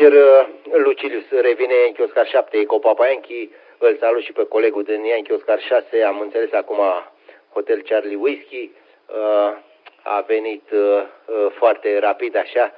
pasager Lucilius, revine Yankee Oscar 7, Eco Papa Yankee, îl salut și pe colegul din Yankee Oscar 6, am înțeles acum Hotel Charlie Whiskey, a venit foarte rapid așa,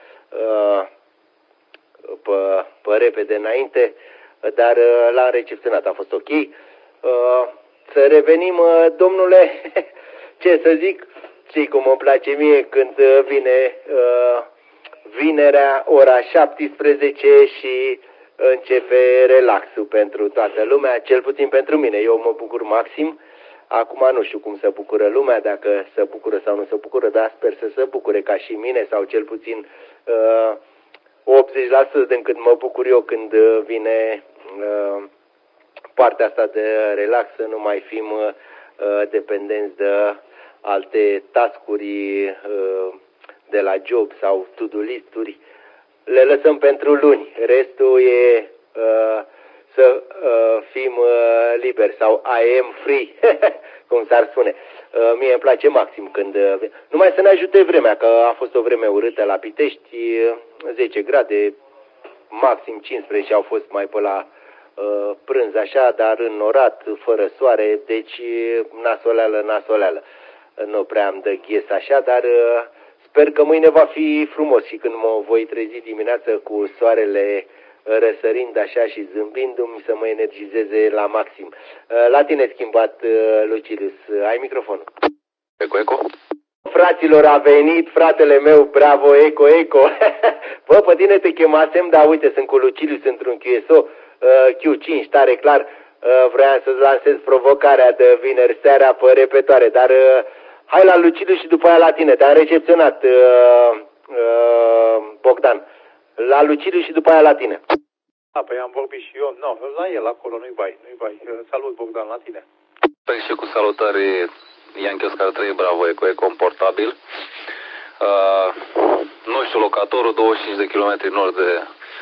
pe repede înainte, dar l-a recepționat, a fost ok. Să revenim, domnule, ce să zic, știi cum îmi place mie când vine vinerea ora 17 și începe relaxul pentru toată lumea, cel puțin pentru mine. Eu mă bucur maxim. Acum nu știu cum se bucură lumea, dacă se bucură sau nu se bucură, dar sper să se bucure ca și mine sau cel puțin 80% din cât mă bucur eu când vine partea asta de relax, să nu mai fim dependenți de alte task-uri de la job sau to-do list-uri. Le lăsăm pentru luni. Restul e să fim liberi sau I am free, cum s-ar spune. Mie îmi place maxim când... Numai să ne ajute vremea, că a fost o vreme urâtă la Pitești, 10 grade, maxim 15 au fost mai pe la prânz așa, dar înnorat, fără soare, deci nasoleală. Nu prea am de ghes așa, dar sper că mâine va fi frumos și când mă voi trezi dimineață cu soarele răsărind așa și zâmbindu-mi să mă energizeze la maxim. La tine schimbat, Lucilius, ai microfonul. Eco. Fraților, a venit fratele meu, bravo, Eco. Bă, pe tine te chemasem, dar uite, sunt cu Lucilius într-un QSO, Q5, tare clar. Vreau să-ți lansez provocarea de vineri seara pe repetoare, dar hai la Lucilius și după aia la tine. Te-am recepționat, Bogdan. La Lucilius și după aia la tine. Păi am vorbit și eu. Nu, la el acolo, nu-i bai. Salut, Bogdan, la tine. Și cu salutări, Yankee Oscar 3, bravo, Eco portabil. Nu știu, locatorul 25 de kilometri nord de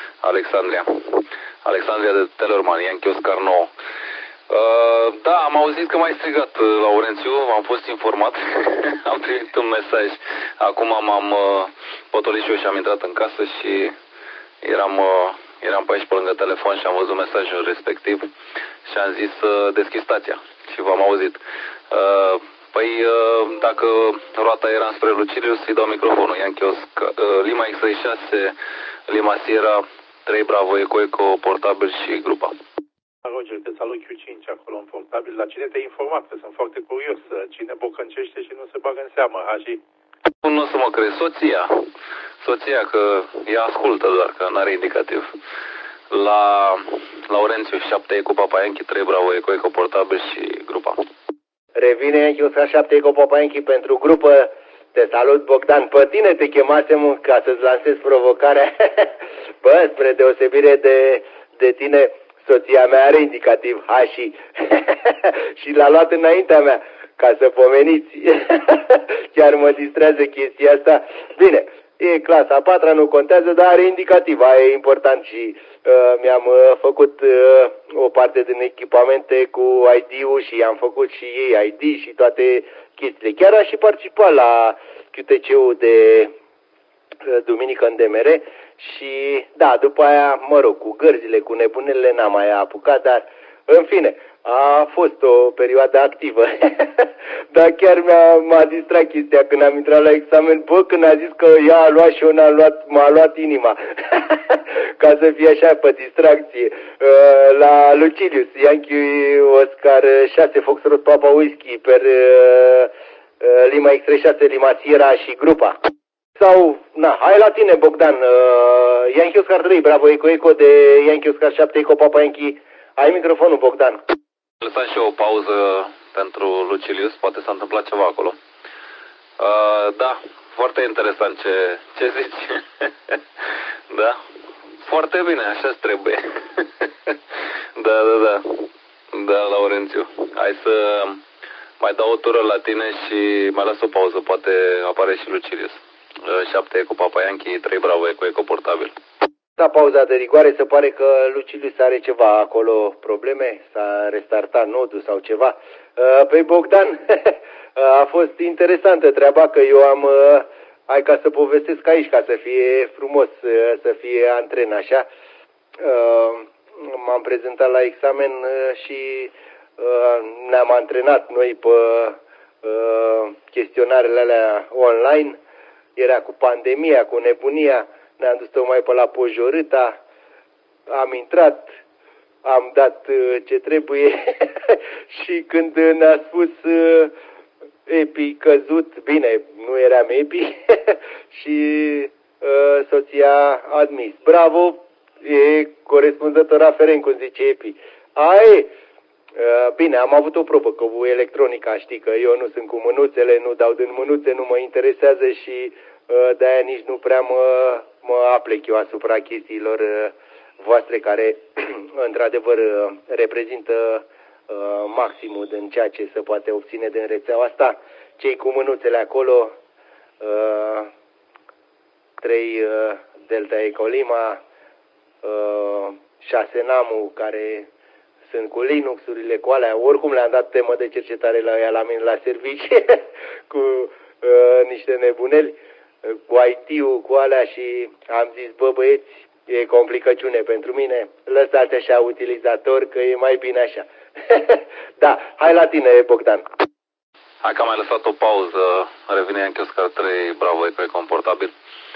Alexandria de Tellerman, Yankee Oscar 9. Da, am auzit că m-ai strigat, Laurențiu, am fost informat, am primit un mesaj. Acum m-am potolit și eu și am intrat în casă și eram pe aici pe lângă telefon și am văzut mesajul respectiv și am zis să deschid stația și v-am auzit. Păi, dacă roata era înspre Lucilius, îi dau microfonul. Yankee Oscar, Lima X36, Lima Sierra 3, bravo, Eco, portabil și grupa. Roger, te salut Q5 acolo în portabil. La cine te-ai informat? Că sunt foarte curios. Cine bocăncește și nu se bagă în seamă, Haji? Nu să mă crezi, soția, că ea ascultă doar, că n-are indicativ. La Laurențiu 7 Eco Papa Yankee 3, bravo, Eco portabil și grupa. Revine Yankee Oscar 7 Eco Papa Yankee pentru grupă. Te salut, Bogdan. Pe tine te chemasem ca să-ți lansez provocarea. Bă, spre deosebire de tine, soția mea are indicativ Hashi și l-a luat înaintea mea, ca să pomeniți. Chiar mă distrează chestia asta. Bine, e clasa a 4-a, nu contează, dar are indicativ, aia e important și mi-am făcut o parte din echipamente cu ID-ul și am făcut și ei ID și toate chestiile. Chiar a și participat la QTC-ul de duminică în DMR și da, după aia, mă rog, cu gărzile, cu nebunele n-am mai apucat, dar în fine, a fost o perioadă activă. Dar chiar m-a distrat chestia când am intrat la examen, bă, când a zis că ea a luat și eu m-a luat inima. Ca să fie așa pe distracție. La Lucilius, Yankee Oscar 6, Foxtrot Papa Whisky, per Lima X36, Lima Sierra și grupa. Sau, hai la tine, Bogdan, Yankee Oscar 3, bravo, Eco de Yankee Oscar 7, Eco Papa Yankee. Ai microfonul, Bogdan. Lăsam și eu o pauză pentru Lucilius, poate s-a întâmplat ceva acolo. Da, foarte interesant ce zici. Da, foarte bine, așa trebuie. Da, Laurențiu. Hai să mai dau o tură la tine și mai las o pauză, poate apare și Lucilius. 7 Eco Papa Yankee, 3 bravo, Eco portabil. La pauza de rigoare se pare că Lucilius are ceva acolo probleme, s-a restartat nodul sau ceva. Păi Bogdan, a fost interesantă treaba că eu am hai ca să povestesc aici, ca să fie frumos, să fie antren, așa. M-am prezentat la examen și ne-am antrenat noi pe chestionarele alea online. Era cu pandemia, cu nebunia, ne-am dus tocmai pe la Pojorâta, am intrat, am dat ce trebuie și când ne-a spus Epi căzut, bine, nu eram Epi, și soția a admis. Bravo, e corespunzător aferent, cum zice Epi. Bine, am avut o probă cu electronica, știi că eu nu sunt cu mânuțele, nu dau din mânuțe, nu mă interesează și de-aia nici nu prea mă aplec eu asupra chestiilor voastre care într-adevăr reprezintă maximul din ceea ce se poate obține din rețeaua asta. Cei cu mânuțele acolo, 3 Delta Eco Lima, 6 Namu, care sunt cu Linux-urile, cu alea, oricum le-am dat temă de cercetare la ea la mine la servici, cu niște nebuneli, cu IT-ul, cu alea și am zis, bă băieți, e complicăciune pentru mine, lăsați așa utilizator că e mai bine așa. Da, hai la tine, Bogdan. Hai că am mai lăsat o pauză, revine în Chioscar 3, bravo, e confortabil.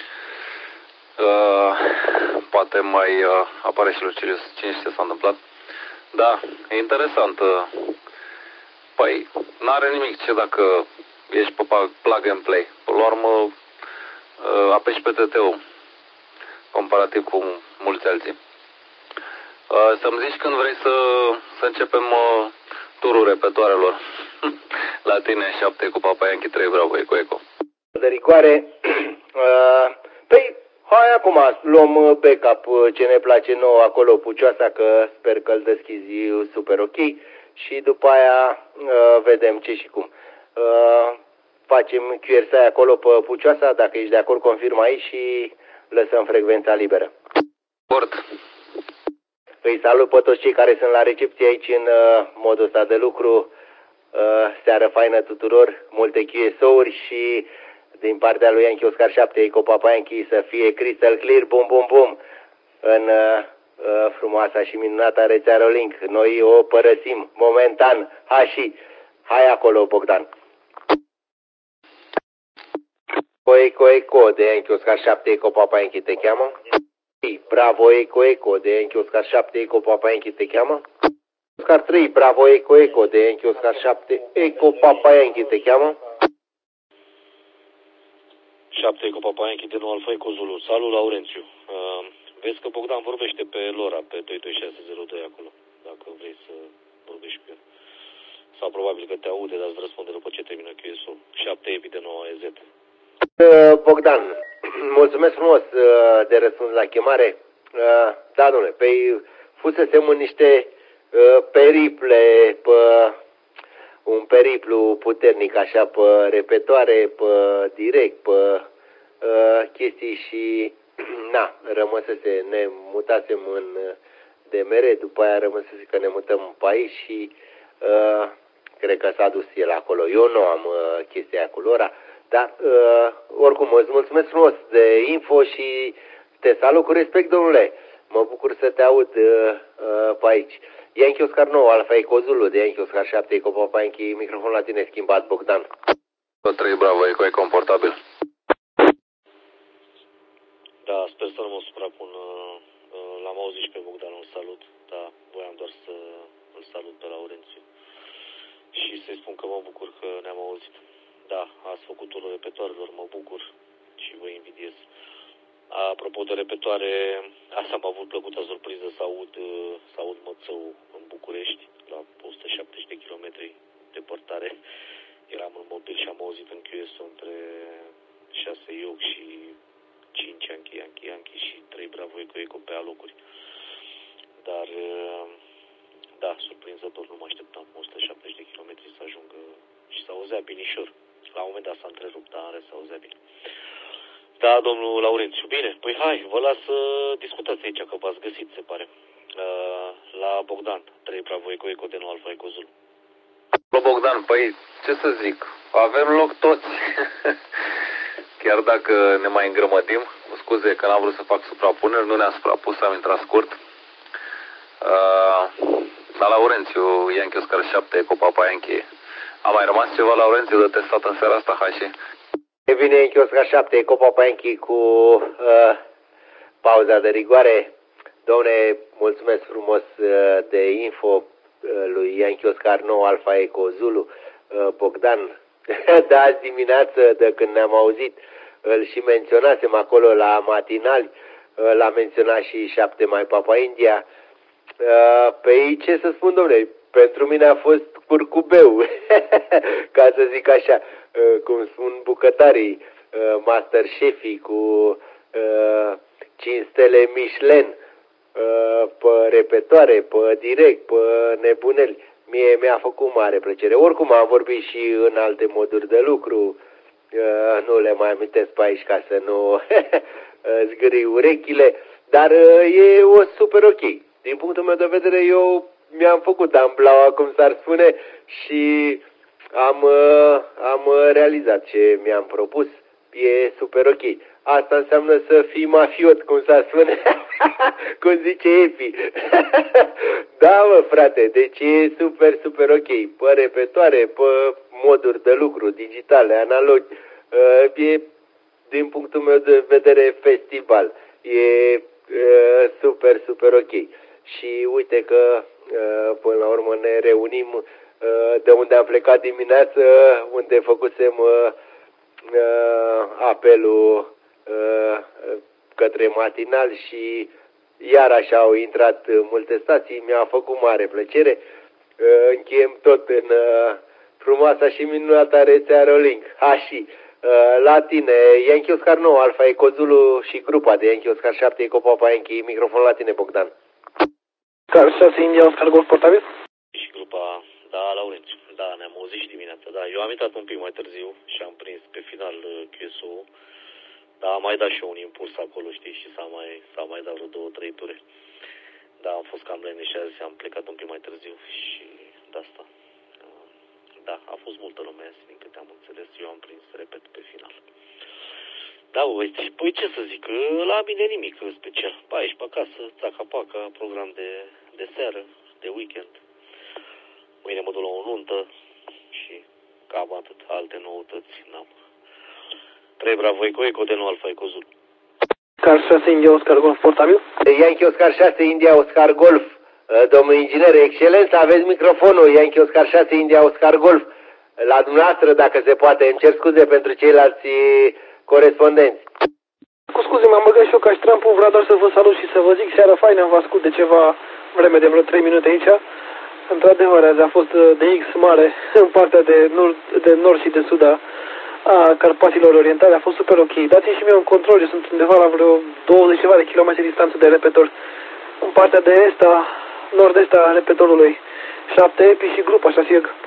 Poate mai apare și Lucilius cine știe ce s-a întâmplat. Da, e interesant. Păi, n-are nimic ce dacă ești pe plug and play. Până la urmă, apeși pe TT-ul, comparativ cu mulți alții. Să-mi zici când vrei să începem turul repetoarelor. La tine 7 cu Papa Yankee 3, bravo, Eco. De rigoare, păi, hai acum, luăm backup ce ne place nouă acolo, Pucioasa, că sper că îl deschizi super ok și după aia vedem ce și cum. Facem QRSI acolo pe Pucioasa, dacă ești de acord, confirm aici și lăsăm frecvența liberă. Acord. Îi salut pe toți cei care sunt la recepție aici în modul ăsta de lucru. Seară faină tuturor, multe QSO-uri și din partea lui Yankee Oscar 7, Eco Papa Yankee, să fie crystal clear, bum bum bum, în frumoasa și minunata rețea Rolink. Noi o părăsim momentan. Hai acolo, Bogdan. Eco de Yankee Oscar 7, Eco Papa Yankee te cheamă? Bravo, Eco de Yankee Oscar 7, Eco Papa Yankee te cheamă? Oscar 3, bravo, Eco de Yankee Oscar 7, Eco Papa Yankee te cheamă? 7 Eco Papa Yankee de nou Alfa Eco Zulu. Salut, Laurențiu. Vezi că Bogdan vorbește pe LoRa, pe 22602 acolo, dacă vrei să vorbești cu el. Sau probabil că te aude, dar îți răspunde după ce termină QSO. 7 Epi de nou AZ. Bogdan, mulțumesc frumos de răspuns la chemare. Da, domnule, pe fusesem în niște periple, un periplu puternic așa, pe repetoare, pe direct, pe chestii și rămăsese, ne mutasem în DMR, după aia rămăsese că ne mutăm pe aici și cred că s-a dus el acolo. Eu nu am chestia cu LoRa. Da, oricum, îți mulțumesc frumos de info și te salut cu respect, domnule. Mă bucur să te aud pe aici. Yankee Oscar 9, Alfa Eco Zulu, de Yankee Oscar 7, Eco Papa Yankee, microfon la tine schimbat, Bogdan. 3, bravo, Eco, e confortabil. Da, sper să nu mă suprapun. L-am auzit și pe Bogdan, îl salut. Da, voiam doar să îl salut pe Laurențiu. Și să-i spun că mă bucur că ne-am auzit. Da, ați făcut turul repetoarelor, mă bucur și vă invidiez. Apropo de repetoare, asta am avut plăcuta surpriză să aud Mățău în București, la 170 de kilometri departare. Eram în mobil și am auzit în QS între 6 Ioc și 5 Yankee și 3 Bravo Eco pe alocuri. Dar, da, surprinzător, nu mă așteptam 170 de kilometri să ajungă și s-auzea binișor. La un moment dat s-a întrerupt, dar în rest s-auzea bine. Da, domnul Laurențiu, bine, păi hai, vă las să discutați aici, că v-ați găsit, se pare. La Bogdan, 3 Bravo Eco de nou Alfa Eco Zulu. Bogdan, păi, ce să zic, avem loc toți. chiar dacă ne mai îngrămădim, scuze că n-am vrut să fac suprapuneri, nu ne-am suprapus, am intrat scurt. La Laurențiu, Yankee Oscar 7, Eco Papa Yankee. A mai rămas ceva, Laurențiu, de testat în seara asta, Hași? E bine, Yankee Oscar 7, Eco Papa Yankee cu pauza de rigoare. Dom'le, mulțumesc frumos de info lui Yankee Oscar 9 Alfa Eco Zulu, Bogdan. De azi dimineață, de când ne-am auzit, îl și menționasem acolo la matinali, l-a menționat și 7 mai Papa India. Pe ei, ce să spun, dom'le, pentru mine a fost curcubeu, ca să zic așa, cum spun bucătarii, master șefii cu 5 stele Michelin, pe repetoare, pe direct, pe nebuneli. Mie mi-a făcut mare plăcere. Oricum am vorbit și în alte moduri de lucru, nu le mai amintesc pe aici ca să nu zgârii urechile, dar e o super ok. Din punctul meu de vedere, eu mi-am făcut amblaua, cum s-ar spune, și am realizat ce mi-am propus. E super ok. Asta înseamnă să fii mafiot, cum s-ar spune, cum zice Epi. Da, mă, frate, deci e super, super ok. Pe repetoare, pe moduri de lucru digitale, analog, e, din punctul meu de vedere, festival. E super, super ok. Și uite că până la urmă ne reunim de unde am plecat dimineață, unde făcusem apelul către matinal și iar așa au intrat multe stații. Mi-a făcut mare plăcere. Încheiem tot în frumoasa și minunata rețea Rolling. Hași, la tine, Yankee Oscar 9, Alfa Eco Zulu și grupa de Yankee Oscar 7, Eco Papa Yankee. Microfon la tine, Bogdan. Oscar 6, India, Oscar Golf portabil? Și grupa, da, Laurențiu. Da, ne-am auzit și dimineața. Da, eu am intrat un pic mai târziu și am prins pe final QSO. Da, am mai dat și eu un impuls acolo, știi, și s-a mai dat vreo 2-3 ture. Da, am fost cam leneș și azi am plecat un pic mai târziu și de asta. Da, a fost multă lume azi, din câte am înțeles. Eu am prins, repet, pe final. Da, uite, păi ce să zic, la mine nimic special. Pa, aici, pe acasă, țaca-paca, program de seară, de weekend. Mâine mă duc la o nuntă și cam atât, alte noutăți n-am. 3 Bravo Eco, Eco de nou Alfa Eco Zulu. Oscar 6, India, Oscar Golf portabil? Yankee Oscar 6, India, Oscar Golf. Domnul inginer, excelență, aveți microfonul. Yankee Oscar 6, India, Oscar Golf. La dumneavoastră, dacă se poate. Îmi cer scuze pentru ceilalți corespondenți. Cu scuze, m-am băgat și eu ca ștrampul, vreau doar să vă salut și să vă zic seara faină, am vă ascult de ceva vreme, de vreo 3 minute aici. Într-adevăr, azi a fost de X mare în partea de nord și de sud a Carpaților Orientale, a fost super ok. Dați-mi și mie un control, eu sunt undeva la vreo 20 ceva de kilometri distanță de repetor. În partea de est, nord-est a repetorului 7 Epi și grupa, așa sigur.